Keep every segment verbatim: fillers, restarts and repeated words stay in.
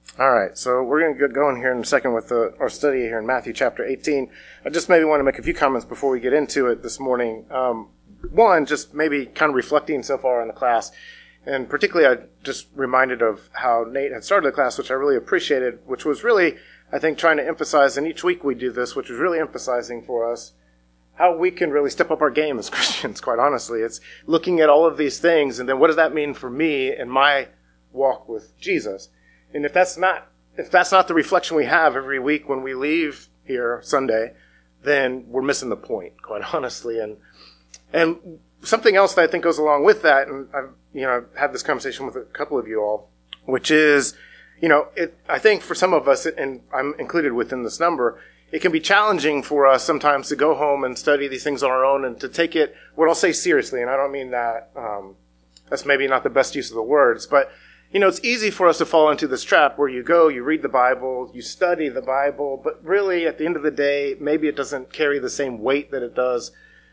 All right, so we're going to get going here in a second with the, our study here in Matthew chapter eighteen. I just maybe want to make a few comments before we get into it this morning. Um, one, just maybe kind of reflecting so far on the class, and particularly I just reminded of how Nate had started the class, which I really appreciated, which was really, I think, trying to emphasize, and each week we do this, which was really emphasizing for us how we can really step up our game as Christians, quite honestly. It's looking at all of these things, and then what does that mean for me and my walk with Jesus? And if that's not if that's not the reflection we have every week when we leave here Sunday, then we're missing the point, quite honestly. And and something else that I think goes along with that, and I've you know I've had this conversation with a couple of you all, which is, you know, it I think for some of us, and I'm included within this number, it can be challenging for us sometimes to go home and study these things on our own and to take it, what I'll say, seriously. And I don't mean that um, that's maybe not the best use of the words, but you know, it's easy for us to fall into this trap where you go, you read the Bible, you study the Bible, but really at the end of the day, maybe it doesn't carry the same weight that it does,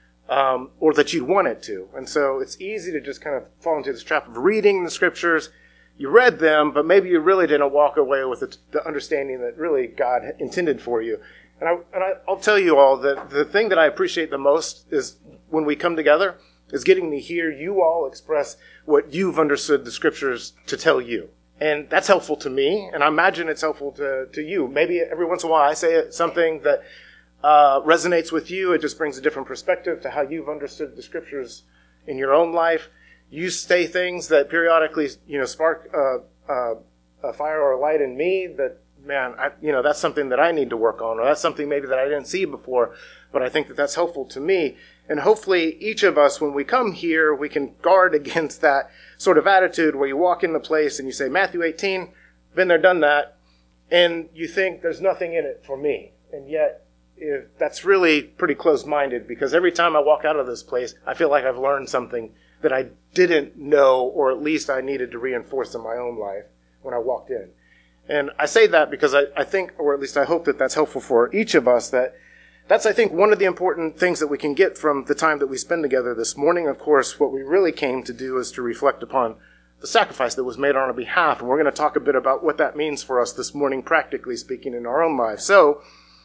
um, or that you'd want it to. And so it's easy to just kind of fall into this trap of reading the scriptures. You read them, but maybe you really didn't walk away with the, the understanding that really God intended for you. And, I, and I, I'll tell you all that the thing that I appreciate the most is when we come together, is getting to hear you all express what you've understood the scriptures to tell you. And that's helpful to me, and I imagine it's helpful to, to you. Maybe every once in a while I say something that uh, resonates with you. It just brings a different perspective to how you've understood the scriptures in your own life. You say things that periodically, you know, spark uh, uh, a fire or a light in me that, man, I, you know, that's something that I need to work on, or that's something maybe that I didn't see before, but I think that that's helpful to me. And hopefully each of us, when we come here, we can guard against that sort of attitude where you walk in the place and you say, Matthew eighteen, been there, done that, and you think there's nothing in it for me. And yet, if that's really pretty closed-minded, because every time I walk out of this place, I feel like I've learned something that I didn't know, or at least I needed to reinforce in my own life when I walked in. And I say that because I, I think, or at least I hope that that's helpful for each of us, that that's, I think, one of the important things that we can get from the time that we spend together this morning. Of course, what we really came to do is to reflect upon the sacrifice that was made on our behalf. And we're going to talk a bit about what that means for us this morning, practically speaking, in our own lives. So,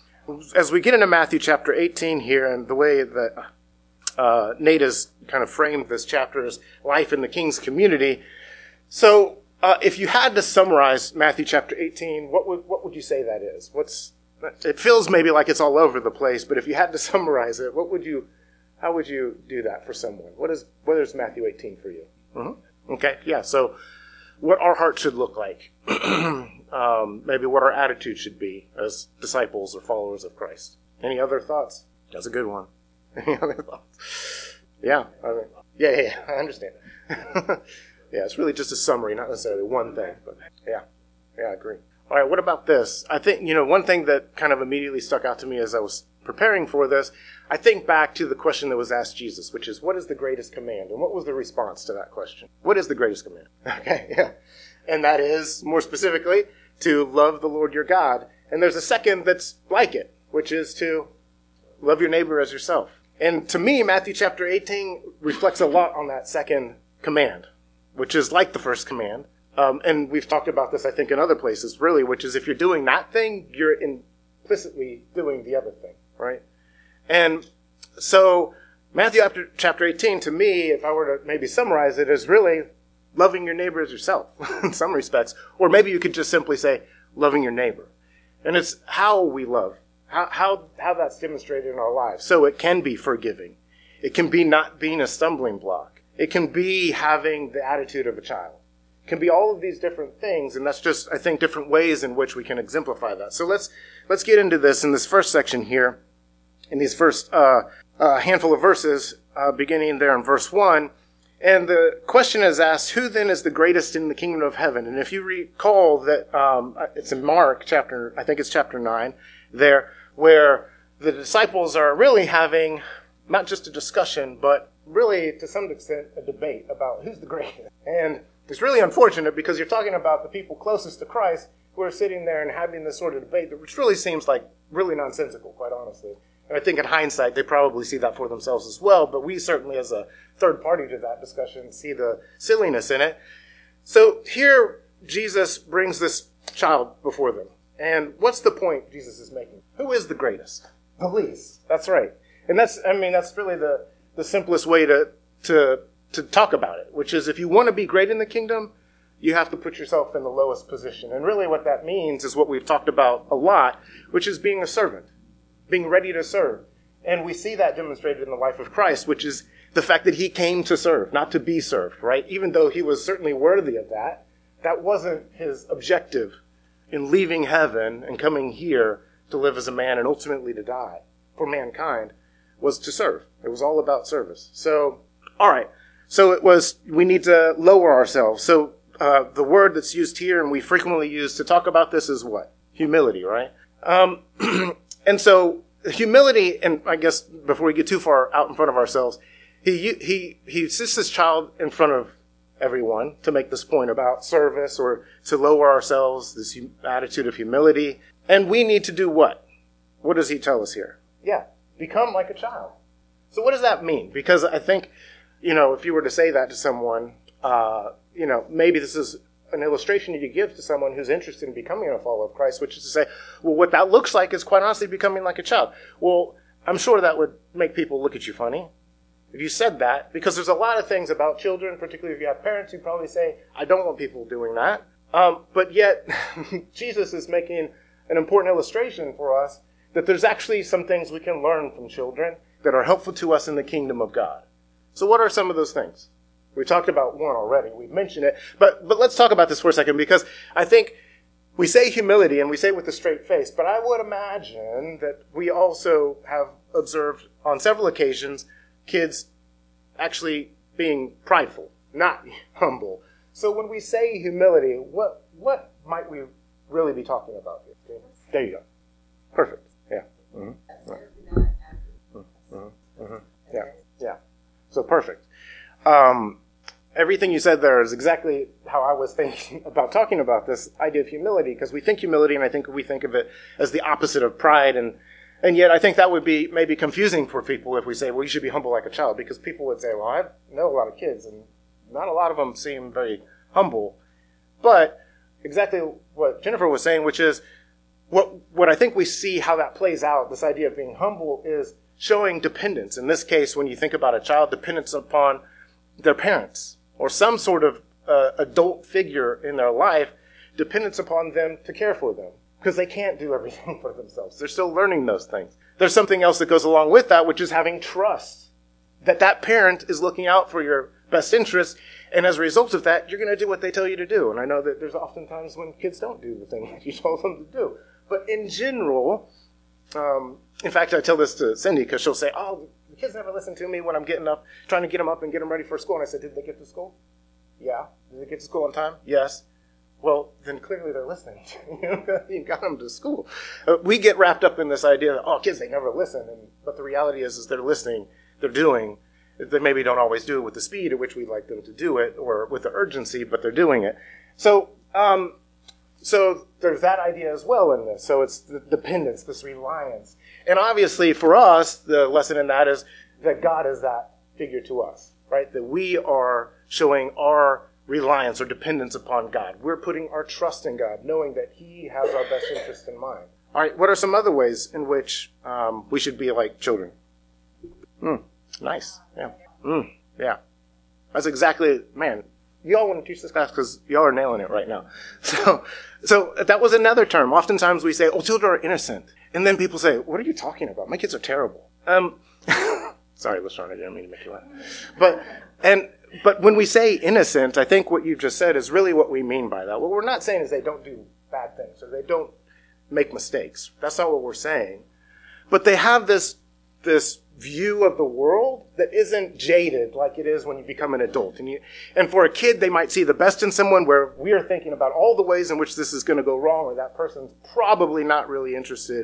as we get into Matthew chapter eighteen here, and the way that uh, Nate has kind of framed this chapter as life in the King's community. So, uh, if you had to summarize Matthew chapter eighteen, what would what would you say that is? What's It feels maybe like it's all over the place, but if you had to summarize it, what would you, how would you do that for someone? What is, what is Matthew eighteen for you? Mm-hmm. Okay, yeah. So, what our heart should look like, um, maybe what our attitude should be as disciples or followers of Christ. Any other thoughts? That's a good one. Any other thoughts? Yeah, I mean, yeah, yeah, yeah, I understand. Yeah, it's really just a summary, not necessarily one thing, but yeah, yeah, I agree. All right, what about this? I think, you know, one thing that kind of immediately stuck out to me as I was preparing for this, I think back to the question that was asked Jesus, which is, what is the greatest command? And what was the response to that question? What is the greatest command? Okay, yeah. And that is, more specifically, to love the Lord your God. And there's a second that's like it, which is to love your neighbor as yourself. And to me, Matthew chapter eighteen reflects a lot on that second command, which is like the first command. Um, and we've talked about this, I think, in other places, really, which is if you're doing that thing, you're implicitly doing the other thing, right? And so Matthew chapter eighteen, to me, if I were to maybe summarize it, is really loving your neighbor as yourself in some respects. Or maybe you could just simply say loving your neighbor. And it's how we love, how, how, how that's demonstrated in our lives. So it can be forgiving. It can be not being a stumbling block. It can be having the attitude of a child. Can be all of these different things, and that's just, I think, different ways in which we can exemplify that. So let's let's get into this in this first section here, in these first uh, uh, handful of verses, uh, beginning there in verse one. And the question is asked, who then is the greatest in the kingdom of heaven? And if you recall that um, it's in Mark chapter, I think it's chapter nine, there, where the disciples are really having not just a discussion, but really, to some extent, a debate about who's the greatest. And it's really unfortunate because you're talking about the people closest to Christ who are sitting there and having this sort of debate, which really seems like really nonsensical, quite honestly. And I think in hindsight, they probably see that for themselves as well, but we certainly, as a third party to that discussion, see the silliness in it. So here, Jesus brings this child before them. And what's the point Jesus is making? Who is the greatest? The least. That's right. And that's, I mean, that's really the, the simplest way to, to, to talk about it, which is if you want to be great in the kingdom, you have to put yourself in the lowest position. And really what that means is what we've talked about a lot, which is being a servant, being ready to serve. And we see that demonstrated in the life of Christ, which is the fact that he came to serve, not to be served, right? Even though he was certainly worthy of that, that wasn't his objective in leaving heaven and coming here to live as a man and ultimately to die for mankind, was to serve. It was all about service. So, all right. So it was, we need to lower ourselves. So uh, the word that's used here and we frequently use to talk about this is what? Humility, right? Um, and so humility, and I guess before we get too far out in front of ourselves, he he he sits this child in front of everyone to make this point about service or to lower ourselves, this attitude of humility. And we need to do what? What does he tell us here? Yeah, become like a child. So what does that mean? Because I think, you know, if you were to say that to someone, uh, you know, maybe this is an illustration you give to someone who's interested in becoming a follower of Christ, which is to say, well, what that looks like is quite honestly becoming like a child. Well, I'm sure that would make people look at you funny if you said that, because there's a lot of things about children, particularly if you have parents who probably say, I don't want people doing that. Um, but yet, Jesus is making an important illustration for us that there's actually some things we can learn from children that are helpful to us in the kingdom of God. So what are some of those things? We talked about one already. We've mentioned it. But but let's talk about this for a second, because I think we say humility and we say it with a straight face, but I would imagine that we also have observed on several occasions kids actually being prideful, not humble. So when we say humility, what what might we really be talking about here? Okay. There you go. Perfect. Yeah. Mm-hmm. Right. Mm-hmm. Mm-hmm. Yeah. Yeah. So perfect. Um, everything you said there is exactly how I was thinking about talking about this idea of humility, because we think humility and I think we think of it as the opposite of pride, and and yet I think that would be maybe confusing for people if we say, well, you should be humble like a child, because people would say, well, I know a lot of kids and not a lot of them seem very humble. But exactly what Jennifer was saying, which is what what I think we see how that plays out, this idea of being humble, is showing dependence. In this case, when you think about a child, dependence upon their parents or some sort of uh, adult figure in their life, dependence upon them to care for them, because they can't do everything for themselves. They're still learning those things. There's something else that goes along with that, which is having trust that that parent is looking out for your best interests, and as a result of that, you're going to do what they tell you to do. And I know that there's often times when kids don't do the thing that you told them to do. But in general, um, in fact, I tell this to Cindy because she'll say, oh, the kids never listen to me when I'm getting up, trying to get them up and get them ready for school. And I said, did they get to school? Yeah. Did they get to school on time? Yes. Well, then clearly they're listening. You got them to school. Uh, we get wrapped up in this idea that, oh, kids, they never listen. And, but the reality is, is they're listening, they're doing. They maybe don't always do it with the speed at which we'd like them to do it or with the urgency, but they're doing it. So, um, so there's that idea as well in this. So it's the dependence, this reliance. And obviously for us, the lesson in that is that God is that figure to us, right? That we are showing our reliance or dependence upon God. We're putting our trust in God, knowing that He has our best interest in mind. All right, what are some other ways in which um, we should be like children? Hmm. Nice. Yeah. Mm, yeah. That's exactly, man, y'all want to teach this class because y'all are nailing it right now. So, so that was another term. Oftentimes we say, oh, children are innocent. And then people say, what are you talking about? My kids are terrible. Um, sorry, LaShawn, I didn't mean to make you laugh. But, and, but when we say innocent, I think what you've just said is really what we mean by that. What we're not saying is they don't do bad things or they don't make mistakes. That's not what we're saying. But they have this, this, view of the world that isn't jaded like it is when you become an adult. And you, and for a kid, they might see the best in someone where we are thinking about all the ways in which this is going to go wrong, or that person's probably not really interested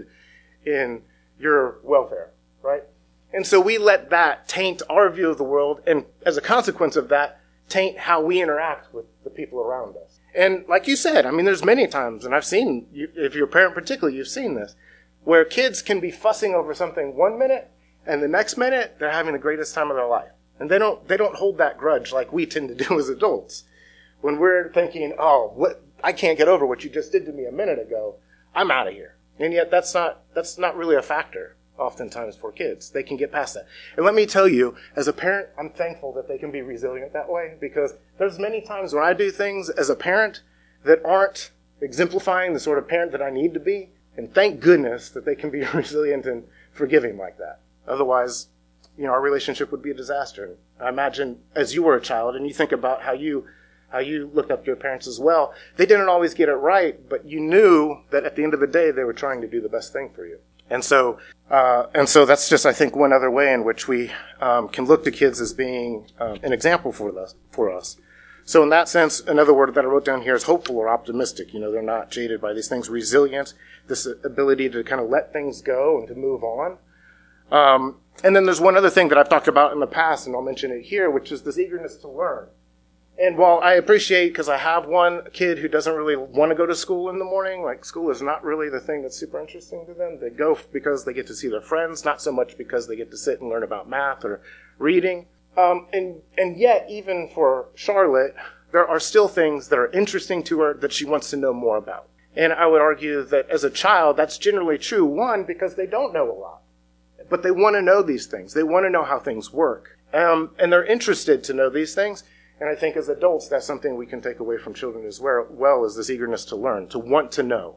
in your welfare, right? And so we let that taint our view of the world, and as a consequence of that, taint how we interact with the people around us. And like you said, I mean, there's many times, and I've seen, if you're a parent particularly, you've seen this, where kids can be fussing over something one minute, and the next minute, they're having the greatest time of their life. And they don't they don't hold that grudge like we tend to do as adults. When we're thinking, oh, what I can't get over what you just did to me a minute ago. I'm out of here. And yet that's not, that's not really a factor oftentimes for kids. They can get past that. And let me tell you, as a parent, I'm thankful that they can be resilient that way, because there's many times when I do things as a parent that aren't exemplifying the sort of parent that I need to be. And thank goodness that they can be resilient and forgiving like that. Otherwise, you know, our relationship would be a disaster. I imagine as you were a child and you think about how you how you looked up to your parents as well, they didn't always get it right, but you knew that at the end of the day they were trying to do the best thing for you. And so, uh, and so that's just, I think, one other way in which we um, can look to kids as being um, an example for us. For us. So in that sense, another word that I wrote down here is hopeful or optimistic. You know, they're not jaded by these things. Resilient, this ability to kind of let things go and to move on. Um, and then there's one other thing that I've talked about in the past, and I'll mention it here, which is this eagerness to learn. And while I appreciate, because I have one kid who doesn't really want to go to school in the morning, like school is not really the thing that's super interesting to them. They go because they get to see their friends, not so much because they get to sit and learn about math or reading. Um, and, and yet, even for Charlotte, there are still things that are interesting to her that she wants to know more about. And I would argue that as a child, that's generally true. One, because they don't know a lot. But they want to know these things. They want to know how things work. Um, and they're interested to know these things. And I think as adults, that's something we can take away from children as well, well is this eagerness to learn, to want to know.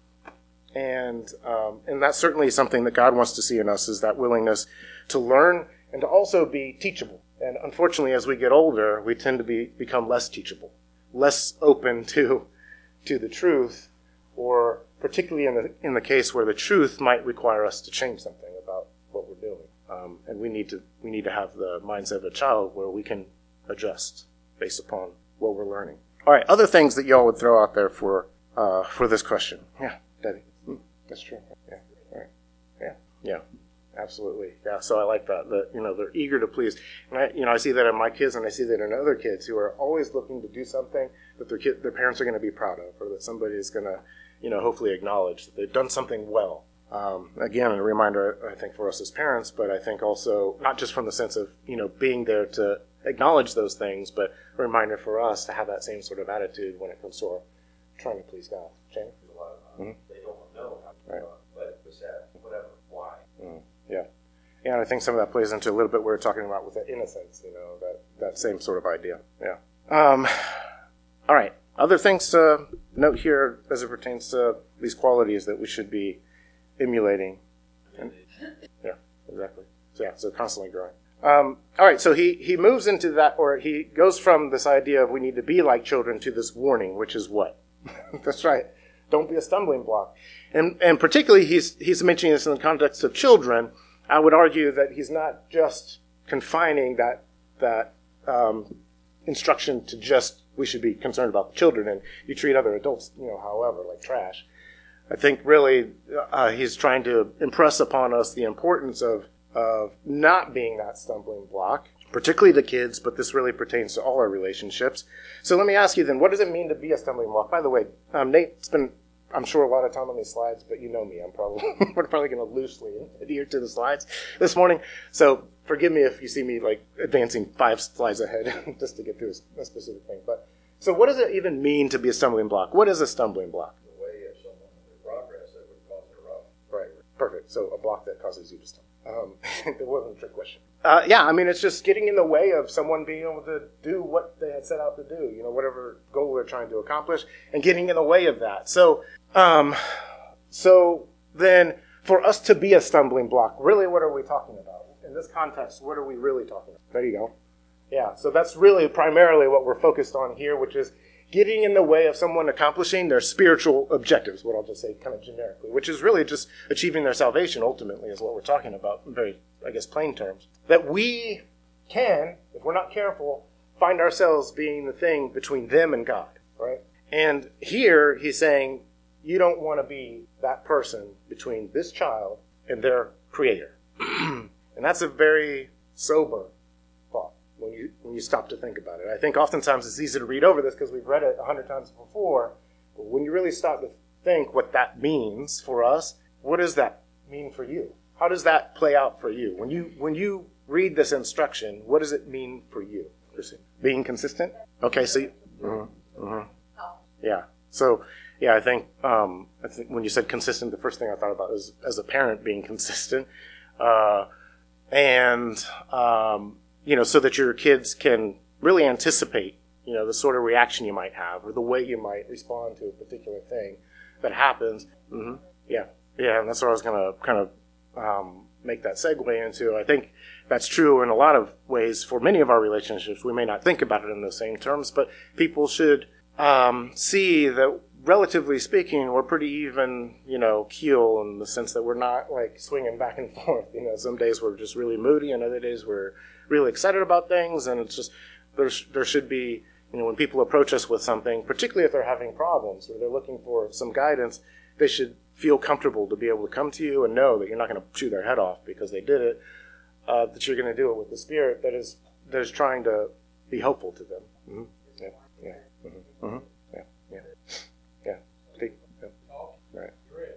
And um, and that's certainly something that God wants to see in us, is that willingness to learn and to also be teachable. And unfortunately, as we get older, we tend to be become less teachable, less open to to the truth, or particularly in the in the case where the truth might require us to change something about what we're doing. Um, and we need to we need to have the mindset of a child where we can adjust based upon what we're learning. All right, other things that y'all would throw out there for uh, for this question. Yeah, Debbie. Mm, that's true. Yeah, all right. Yeah, yeah, absolutely. Yeah, so I like that. That you know they're eager to please, and I you know I see that in my kids, and I see that in other kids who are always looking to do something that their kid, their parents are going to be proud of, or that somebody is going to you know hopefully acknowledge that they've done something well. Um, again, a reminder, I think, for us as parents, but I think also not just from the sense of you know being there to acknowledge those things, but a reminder for us to have that same sort of attitude when it comes to our trying to please God. Shane? A lot of times mm-hmm. They don't know how to right. do it, but it's that, whatever, why? Mm-hmm. Yeah. Yeah, and I think some of that plays into a little bit what we're talking about with the innocence, you know, that, that same sort of idea. Yeah. Um, all right. Other things to note here as it pertains to these qualities that we should be emulating. And, yeah, exactly. So, yeah, so constantly growing. Um, all right, so he, he moves into that, or he goes from this idea of we need to be like children to this warning, which is what? That's right. Don't be a stumbling block. And and particularly he's he's mentioning this in the context of children. I would argue that he's not just confining that that um, instruction to just we should be concerned about the children and you treat other adults, you know, however, like trash. I think really uh, he's trying to impress upon us the importance of of not being that stumbling block, particularly to kids, but this really pertains to all our relationships. So let me ask you then, what does it mean to be a stumbling block? By the way, um, Nate's been, I'm sure, a lot of time on these slides, but you know me, I'm probably we're probably going to loosely adhere to the slides this morning. So forgive me if you see me like advancing five slides ahead just to get through a specific thing. But so what does it even mean to be a stumbling block? What is a stumbling block? The way of someone in progress that would cause a rough. Right, perfect. So a block that causes you to stumble. Um, it wasn't a trick question. Uh, yeah, I mean, it's just getting in the way of someone being able to do what they had set out to do, you know, whatever goal they're trying to accomplish, and getting in the way of that. So, um, so then for us to be a stumbling block, really what are we talking about? In this context, what are we really talking about? There you go. Yeah, so that's really primarily what we're focused on here, which is getting in the way of someone accomplishing their spiritual objectives, what I'll just say kind of generically, which is really just achieving their salvation ultimately is what we're talking about in very, I guess, plain terms. That we can, if we're not careful, find ourselves being the thing between them and God, right? And here he's saying, you don't want to be that person between this child and their creator. And that's a very sober thought when you when you stop to think about it. I think oftentimes it's easy to read over this because we've read it a hundred times before. But when you really stop to think what that means for us, what does that mean for you? How does that play out for you? When you when you read this instruction, what does it mean for you? Being consistent? Okay, so you, mm-hmm, mm-hmm. yeah. So, yeah, I think, um, I think when you said consistent, the first thing I thought about is as a parent being consistent. Uh, and, um, you know, so that your kids can really anticipate, you know, the sort of reaction you might have or the way you might respond to a particular thing that happens. Mm-hmm. Yeah. Yeah. And that's what I was going to kind of um, make that segue into. I think that's true in a lot of ways for many of our relationships. We may not think about it in those same terms, but people should um, see that, relatively speaking, we're pretty even, you know, keel in the sense that we're not like swinging back and forth. You know, some days we're just really moody, and other days we're really excited about things. And it's just there's there should be, you know, when people approach us with something, particularly if they're having problems or they're looking for some guidance, they should feel comfortable to be able to come to you and know that you're not going to chew their head off because they did it. Uh, that you're going to do it with the spirit that is that is trying to be helpful to them. Mm-hmm. Yeah, yeah, mm-hmm. Mm-hmm. yeah, yeah, yeah. Take, yeah. Right.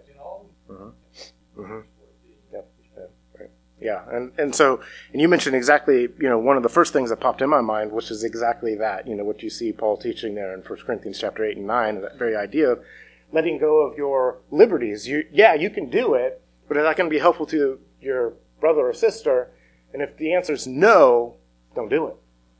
Mm-hmm. Mm-hmm. Yep. Yeah. Right. Yeah, and and so and you mentioned exactly, you know, one of the first things that popped in my mind, which is exactly that. You know, what you see Paul teaching there in First Corinthians chapter eight and nine, that very idea of letting go of your liberties. You, yeah, you can do it, but is that going to be helpful to your brother or sister? And if the answer is no, don't do it.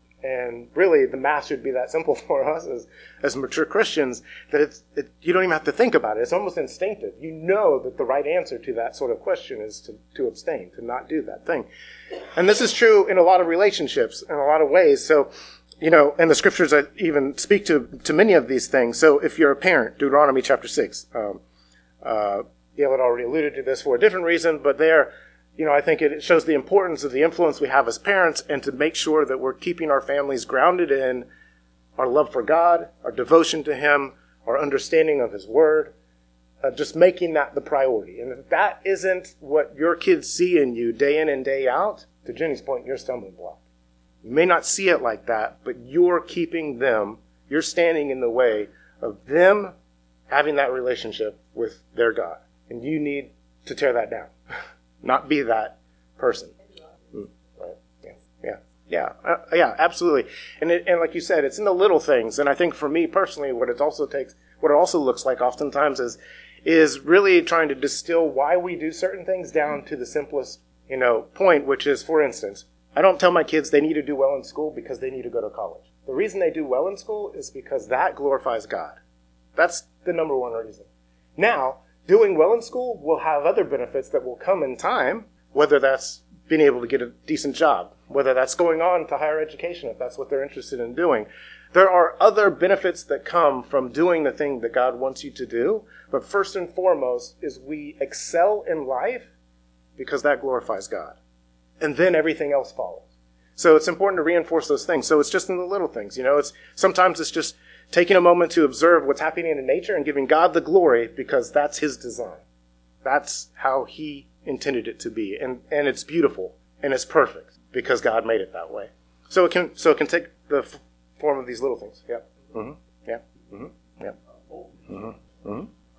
And really, the math should be that simple for us as, as mature Christians, that it's it, you don't even have to think about it. It's almost instinctive. You know that the right answer to that sort of question is to, to abstain, to not do that thing. And this is true in a lot of relationships, in a lot of ways. So, you know, and the scriptures even speak to, to many of these things. So if you're a parent, Deuteronomy chapter six, um, uh, Gail had already alluded to this for a different reason, but there, you know, I think it shows the importance of the influence we have as parents and to make sure that we're keeping our families grounded in our love for God, our devotion to Him, our understanding of His Word, uh, just making that the priority. And if that isn't what your kids see in you day in and day out, to Jenny's point, you're a stumbling block. You may not see it like that, but you're keeping them, you're standing in the way of them having that relationship with their God. And you need to tear that down. Not be that person. Mm, right. Yeah. Yeah. Yeah. Uh, yeah. Absolutely. And it, and like you said, it's in the little things. And I think for me personally, what it also takes, what it also looks like oftentimes is, is really trying to distill why we do certain things down to the simplest, you know, point, which is, for instance, I don't tell my kids they need to do well in school because they need to go to college. The reason they do well in school is because that glorifies God. That's the number one reason. Now, doing well in school will have other benefits that will come in time, whether that's being able to get a decent job, whether that's going on to higher education, if that's what they're interested in doing. There are other benefits that come from doing the thing that God wants you to do, but first and foremost is we excel in life because that glorifies God. And then everything else follows. So it's important to reinforce those things. So it's just in the little things, you know, it's sometimes it's just taking a moment to observe what's happening in nature and giving God the glory because that's His design. That's how He intended it to be. And, and it's beautiful and it's perfect because God made it that way. So it can, so it can take the f- form of these little things. Yeah. Mm-hmm. Yeah. Mm-hmm. Yeah. Mm-hmm.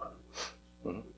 Mm-hmm. Mm-hmm.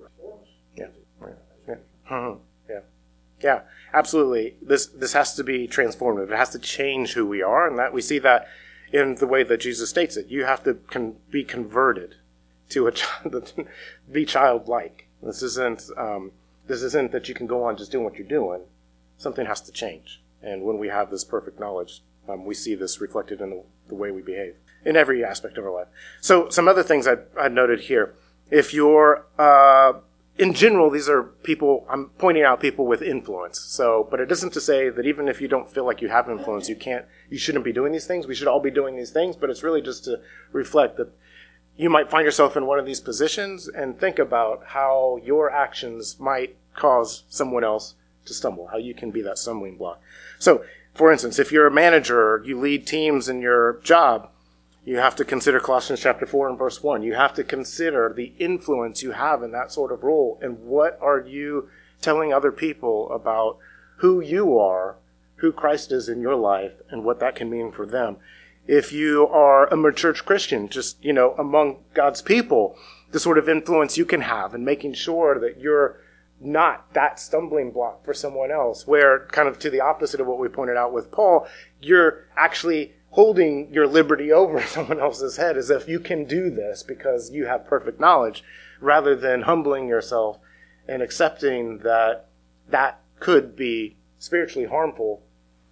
Yeah. Right. Yeah. Mm-hmm. Yeah. Yeah. Absolutely. This, this has to be transformative. It has to change who we are. And that we see that in the way that Jesus states it. You have to con- be converted to a child, be childlike. This isn't, um, this isn't that you can go on just doing what you're doing. Something has to change. And when we have this perfect knowledge, um, we see this reflected in the, the way we behave in every aspect of our life. So some other things I I noted here. If you're, uh, in general, these are people, I'm pointing out people with influence. So, but it isn't to say that even if you don't feel like you have influence, you can't, you shouldn't be doing these things. We should all be doing these things, but it's really just to reflect that you might find yourself in one of these positions and think about how your actions might cause someone else to stumble, how you can be that stumbling block. So, for instance, if you're a manager or you lead teams in your job, you have to consider Colossians chapter four and verse one. You have to consider the influence you have in that sort of role and what are you telling other people about who you are, who Christ is in your life, and what that can mean for them. If you are a mature Christian, just, you know, among God's people, the sort of influence you can have in making sure that you're not that stumbling block for someone else, where kind of to the opposite of what we pointed out with Paul, you're actually holding your liberty over someone else's head as if you can do this because you have perfect knowledge, rather than humbling yourself and accepting that that could be spiritually harmful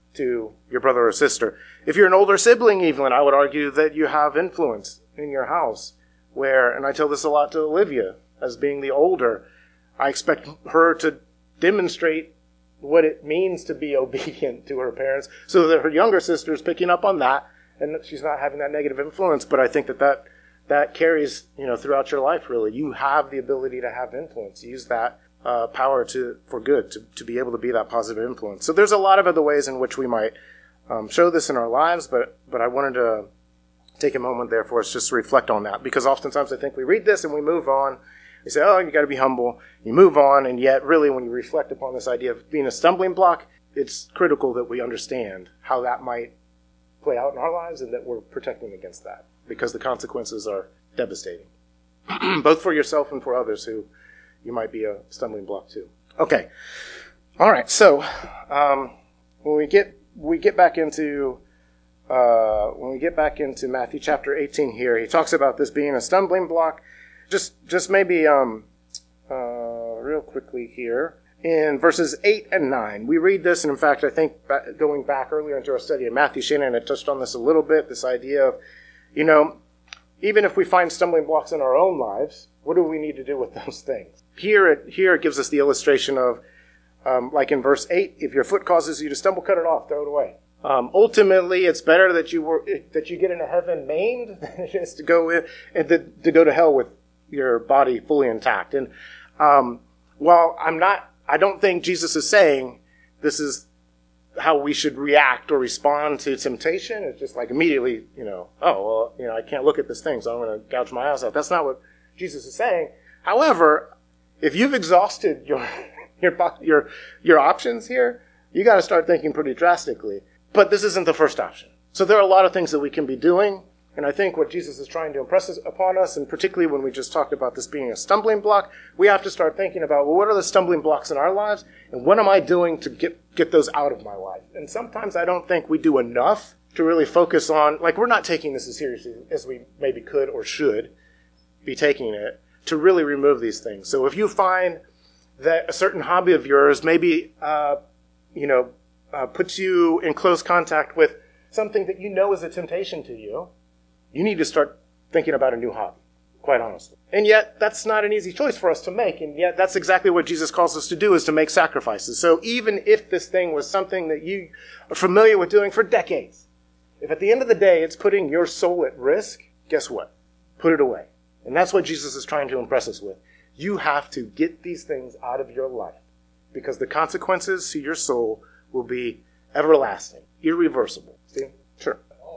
to your brother or sister. If you're an older sibling, even, I would argue that you have influence in your house where, and I tell this a lot to Olivia, as being the older, I expect her to demonstrate what it means to be obedient to her parents so that her younger sister is picking up on that and she's not having that negative influence. But I think that that, that carries, you know, throughout your life, really. You have the ability to have influence. Use that uh, power to for good, to, to be able to be that positive influence. So there's a lot of other ways in which we might um, show this in our lives, but but I wanted to take a moment there for us just to reflect on that, because oftentimes I think we read this and we move on. You say, oh, you got to be humble. You move on, and yet really when you reflect upon this idea of being a stumbling block, it's critical that we understand how that might play out in our lives and that we're protecting against that, because the consequences are devastating, both for yourself and for others who you might be a stumbling block to. Okay. All right. So um, when we get we get back into uh, when we get back into Matthew chapter eighteen here, he talks about this being a stumbling block. Just just maybe um, uh, real quickly here in verses eight and nine, we read this, and in fact, I think going back earlier into our study of Matthew, Shannon had touched on this a little bit. This idea of, you know, even if we find stumbling blocks in our own lives, what do we need to do with those things? Here it, here it gives us the illustration of, um, like in verse eight, if your foot causes you to stumble, cut it off, throw it away. Um, ultimately, it's better that you were that you get into heaven maimed than it is to go in, and to, to go to hell with your body fully intact. And um, while I'm not, I don't think Jesus is saying this is how we should react or respond to temptation. It's just like immediately, you know, oh, well, you know, I can't look at this thing, so I'm going to gouge my eyes out. That's not what Jesus is saying. However, if you've exhausted your your your your options here, you got to start thinking pretty drastically. But this isn't the first option. So there are a lot of things that we can be doing. And I think what Jesus is trying to impress upon us, and particularly when we just talked about this being a stumbling block, we have to start thinking about, well, what are the stumbling blocks in our lives? And what am I doing to get, get those out of my life? And sometimes I don't think we do enough to really focus on, like, we're not taking this as seriously as we maybe could or should be taking it, to really remove these things. So if you find that a certain hobby of yours maybe, uh, you know, uh, puts you in close contact with something that you know is a temptation to you, you need to start thinking about a new hobby, quite honestly. And yet, that's not an easy choice for us to make. And yet, that's exactly what Jesus calls us to do, is to make sacrifices. So even if this thing was something that you are familiar with doing for decades, if at the end of the day it's putting your soul at risk, guess what? Put it away. And that's what Jesus is trying to impress us with. You have to get these things out of your life, because the consequences to your soul will be everlasting, irreversible. See? Sure.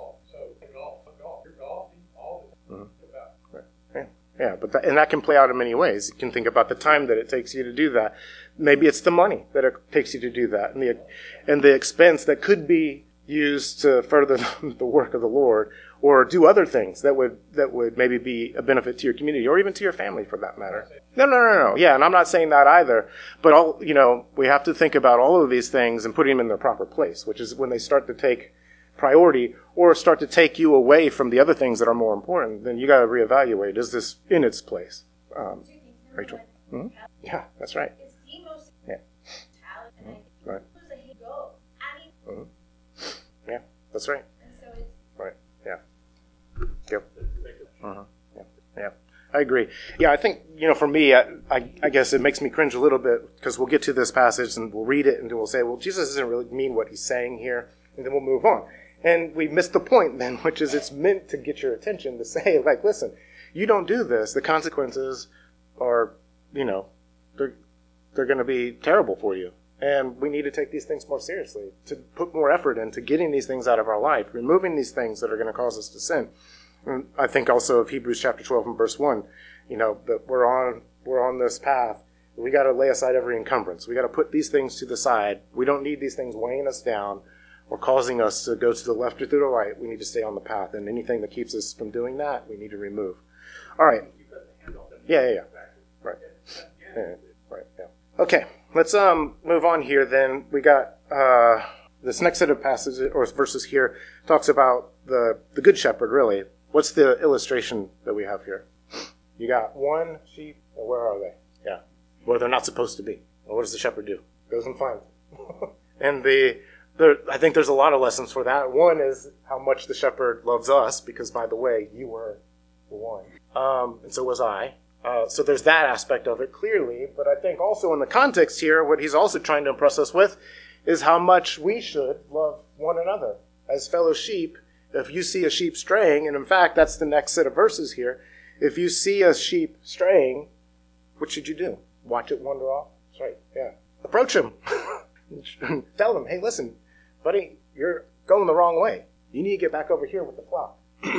Yeah, but that, and that can play out in many ways. You can think about the time that it takes you to do that. Maybe it's the money that it takes you to do that, and the and the expense that could be used to further the work of the Lord, or do other things that would that would maybe be a benefit to your community, or even to your family, for that matter. No, no, no, no. Yeah, and I'm not saying that either. But all you know, we have to think about all of these things and putting them in their proper place, which is when they start to take priority or start to take you away from the other things that are more important. Then you got to reevaluate: is this in its place? Um, Rachel. Mm-hmm. Yeah, that's right. It's the most yeah. talent, and Mm-hmm. Right. who's a hit go? I mean, Mm-hmm. Yeah, that's right. and so it's Right. Yeah. Yep. Uh-huh. Yeah. Yeah. I agree. Yeah, I think, you know, for me, I, I, I guess it makes me cringe a little bit, because we'll get to this passage and we'll read it and we'll say, well, Jesus doesn't really mean what he's saying here, and then we'll move on. And we missed the point then, which is it's meant to get your attention to say, like, listen, you don't do this, the consequences are, you know, they're, they're going to be terrible for you. And we need to take these things more seriously, to put more effort into getting these things out of our life, removing these things that are going to cause us to sin. And I think also of Hebrews chapter twelve and verse one, you know, that we're on we're on this path. We got to lay aside every encumbrance. We got to put these things to the side. We don't need these things weighing us down or causing us to go to the left or to the right. We need to stay on the path. And anything that keeps us from doing that, we need to remove. All right. Yeah, yeah, yeah. Right. Yeah, right, yeah. Okay, let's um move on here then. We got uh, this next set of passages or verses here talks about the, the good shepherd, really. What's the illustration that we have here? You got one sheep, and where are they? Yeah, where they're not supposed to be. And what does the shepherd do? Goes and finds them. And the, the I think there's a lot of lessons for that. One is how much the shepherd loves us, because, by the way, you were the one. Um, and so was I. Uh, so there's that aspect of it, clearly. But I think also in the context here, what he's also trying to impress us with is how much we should love one another as fellow sheep. If you see a sheep straying, and in fact, that's the next set of verses here. If you see a sheep straying, what should you do? Watch it wander off? That's right, yeah. Approach him. Tell him, hey, listen, buddy, you're going the wrong way. You need to get back over here with the flock.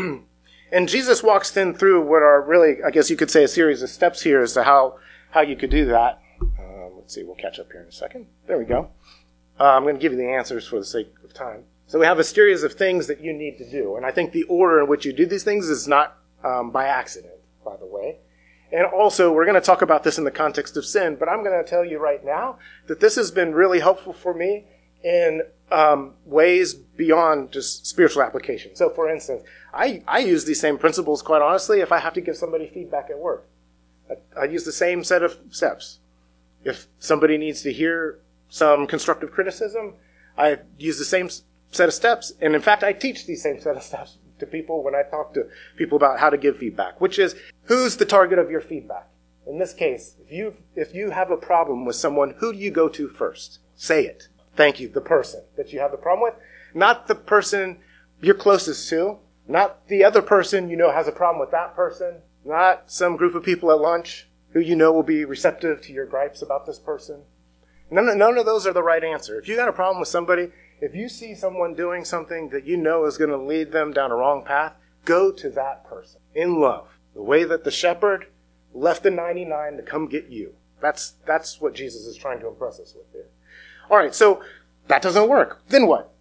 And Jesus walks then through what are really, I guess you could say, a series of steps here as to how, how you could do that. Um, let's see, we'll catch up here in a second. There we go. Uh, I'm going to give you the answers for the sake of time. So we have a series of things that you need to do. And I think the order in which you do these things is not um, by accident, by the way. And also, we're going to talk about this in the context of sin, but I'm going to tell you right now that this has been really helpful for me in um, ways beyond just spiritual application. So, for instance, I, I use these same principles, quite honestly, if I have to give somebody feedback at work. I, I use the same set of steps. If somebody needs to hear some constructive criticism, I use the same set of steps. And in fact, I teach these same set of steps to people when I talk to people about how to give feedback, which is, who's the target of your feedback? In this case, if you if you have a problem with someone, who do you go to first? Say it. Thank you, the person that you have the problem with. Not the person you're closest to. Not the other person you know has a problem with that person. Not some group of people at lunch who you know will be receptive to your gripes about this person. None, none of those are the right answer. If you got a problem with somebody, if you see someone doing something that you know is going to lead them down a wrong path, go to that person in love. The way that the shepherd left the ninety-nine to come get you. That's that's what Jesus is trying to impress us with here. All right, so that doesn't work. Then what?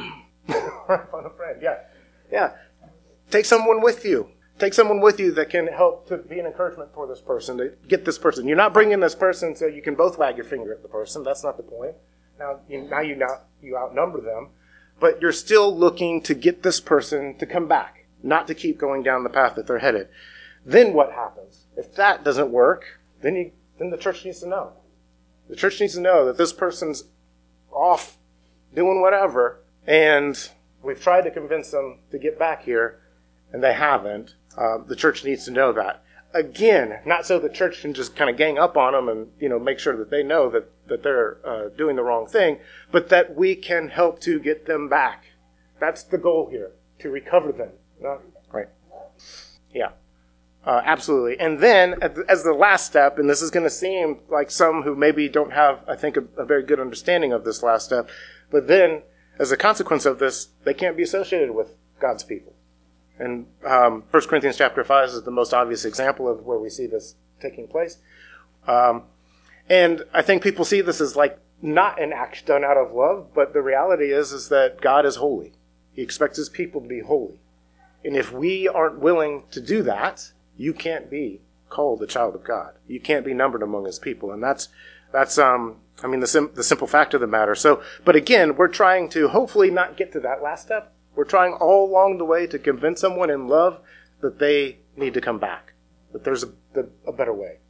Find a friend, yeah. Yeah. Take someone with you. Take someone with you that can help to be an encouragement for this person, to get this person. You're not bringing this person so you can both wag your finger at the person. That's not the point. Now you, now you, now you outnumber them. But you're still looking to get this person to come back, not to keep going down the path that they're headed. Then what happens? If that doesn't work, then you, then the church needs to know. The church needs to know that this person's off doing whatever, and we've tried to convince them to get back here, and they haven't. Uh, the church needs to know that. Again, not so the church can just kind of gang up on them and, you know, make sure that they know that, that they're uh, doing the wrong thing, but that we can help to get them back. That's the goal here, to recover them. Not, right. Yeah. Uh, absolutely. And then, as the last step, and this is going to seem like some who maybe don't have, I think, a, a very good understanding of this last step, but then, as a consequence of this, they can't be associated with God's people. And um, First Corinthians chapter five is the most obvious example of where we see this taking place. Um, and I think people see this as like not an act done out of love, but the reality is, is that God is holy. He expects his people to be holy. And if we aren't willing to do that, you can't be called a child of God. You can't be numbered among his people. And that's, that's, um, I mean, the, sim- the simple fact of the matter. So, but again, we're trying to hopefully not get to that last step. We're trying all along the way to convince someone in love that they need to come back, that there's a, a better way.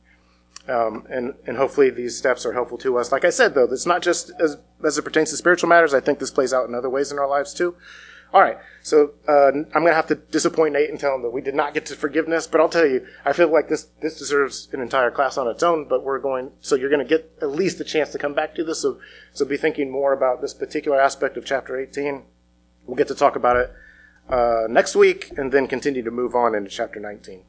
Um, and, and hopefully these steps are helpful to us. Like I said, though, it's not just as, as it pertains to spiritual matters. I think this plays out in other ways in our lives, too. All right, so uh, I'm going to have to disappoint Nate and tell him that we did not get to forgiveness, but I'll tell you, I feel like this this deserves an entire class on its own, but we're going, so you're going to get at least a chance to come back to this, so, so be thinking more about this particular aspect of chapter eighteen. We'll get to talk about it uh, next week, and then continue to move on into chapter nineteen.